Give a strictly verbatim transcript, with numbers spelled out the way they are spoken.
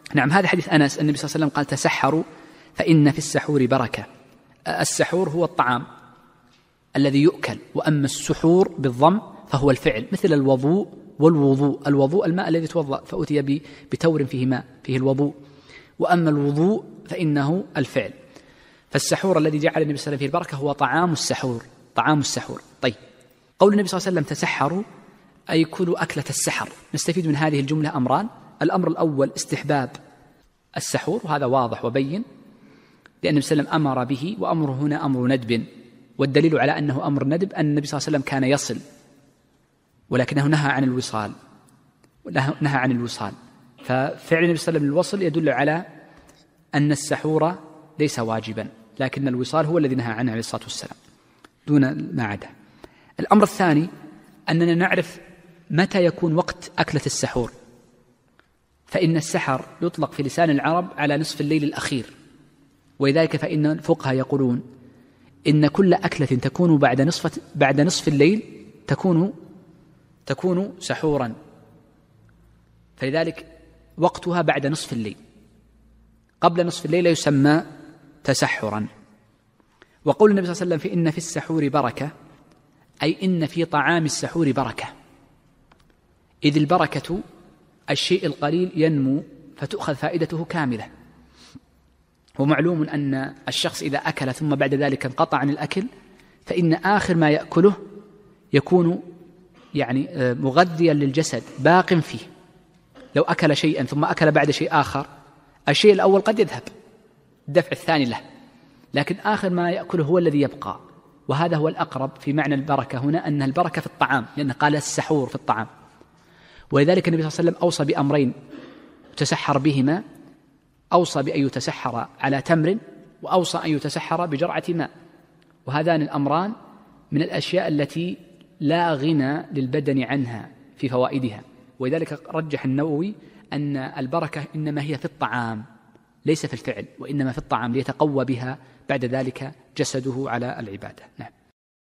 نعم، هذا حديث أنس النبي صلى الله عليه وسلم قال تسحروا فإن في السحور بركة. السحور هو الطعام الذي يؤكل، وأما السحور بالضم فهو الفعل، مثل الوضوء والوضوء. الوضوء الماء الذي توضأ فأتي بتور فيه ماء فيه الوضوء، وأما الوضوء فإنه الفعل. فالسحور الذي جعل النبي صلى الله عليه وسلم فيه البركة هو طعام السحور، طعام السحور. طيب، قول النبي صلى الله عليه وسلم تسحروا أي كلوا أكلة السحر. نستفيد من هذه الجملة أمران: الأمر الأول استحباب السحور، وهذا واضح وبين لأن النبي صلى الله عليه وسلم أمر به، وأمره هنا أمر ندب، والدليل على أنه أمر ندب أن النبي صلى الله عليه وسلم كان يصل ولكنه نهى عن الوصال، نهى عن الوصال. ففعل النبي صلى الله عليه وسلم الوصل يدل على أن السحور ليس واجبا، لكن الوصال هو الذي نهى عنه عليه الصلاة والسلام دون ما عدا. الأمر الثاني أننا نعرف متى يكون وقت أكلة السحور، فإن السحر يطلق في لسان العرب على نصف الليل الأخير، ولذلك فإن الفقهاء يقولون إن كل أكلة تكون بعد نصف بعد نصف الليل تكون تكون سحورا، فلذلك وقتها بعد نصف الليل، قبل نصف الليل يسمى تسحرا. وقول النبي صلى الله عليه وسلم فإن في السحور بركة، أي إن في طعام السحور بركة، إذ البركة الشيء القليل ينمو فتؤخذ فائدته كاملة. ومعلوم أن الشخص إذا أكل ثم بعد ذلك انقطع عن الأكل فإن آخر ما يأكله يكون يعني مغذيا للجسد باق فيه. لو أكل شيئا ثم أكل بعد شيء آخر، الشيء الأول قد يذهب، الدفع الثاني له، لكن آخر ما يأكله هو الذي يبقى. وهذا هو الأقرب في معنى البركة هنا، أن البركة في الطعام، لأنه قال السحور في الطعام. ولذلك النبي صلى الله عليه وسلم أوصى بأمرين يتسحر بهما: أوصى بأن يتسحر على تمر، وأوصى أن يتسحر بجرعة ماء. وهذان الأمران من الأشياء التي لا غنى للبدن عنها في فوائدها. ولذلك رجح النووي أن البركة إنما هي في الطعام ليس في الفعل، وإنما في الطعام ليتقوى بها بعد ذلك جسده على العبادة. نعم.